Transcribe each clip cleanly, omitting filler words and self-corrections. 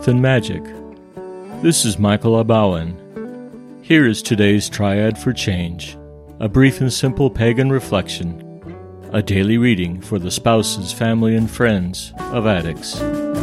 Truth and Magic. This is Michael Abauen. Here is today's Triad for Change, a brief and simple pagan reflection, a daily reading for the spouses, family, and friends of addicts.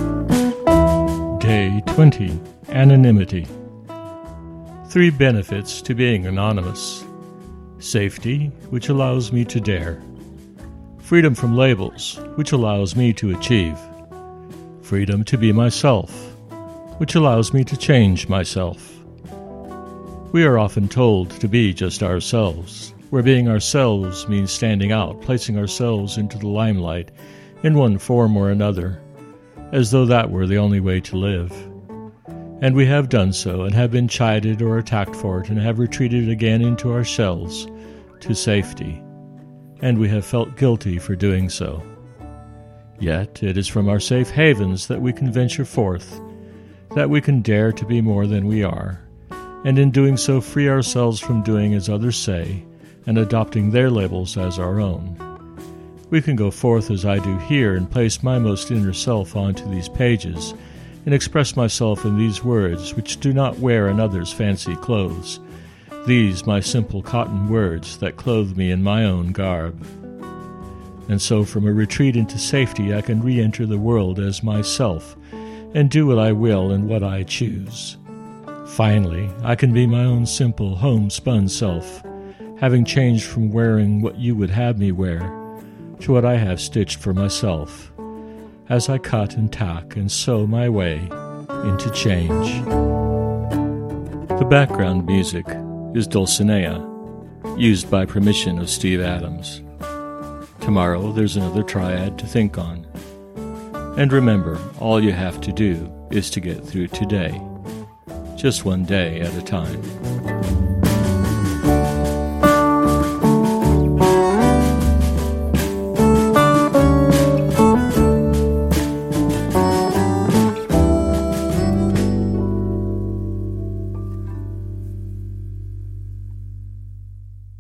Day 20. Anonymity. 3 benefits to being anonymous. Safety, which allows me to dare. Freedom from labels, which allows me to achieve. Freedom to be myself, which allows me to change myself. We are often told to be just ourselves, where being ourselves means standing out, placing ourselves into the limelight in one form or another, as though that were the only way to live. And we have done so, and have been chided or attacked for it, and have retreated again into our shells, to safety, and we have felt guilty for doing so. Yet it is from our safe havens that we can venture forth, that we can dare to be more than we are, and in doing so free ourselves from doing as others say, and adopting their labels as our own. We can go forth as I do here and place my most inner self onto these pages, and express myself in these words which do not wear another's fancy clothes, these my simple cotton words that clothe me in my own garb. And so from a retreat into safety I can re-enter the world as myself, and do what I will and what I choose. Finally, I can be my own simple, homespun self, having changed from wearing what you would have me wear to what I have stitched for myself, as I cut and tack and sew my way into change. The background music is Dulcinea, used by permission of Steve Adams. Tomorrow there's another triad to think on. And remember, all you have to do is to get through today, just one day at a time.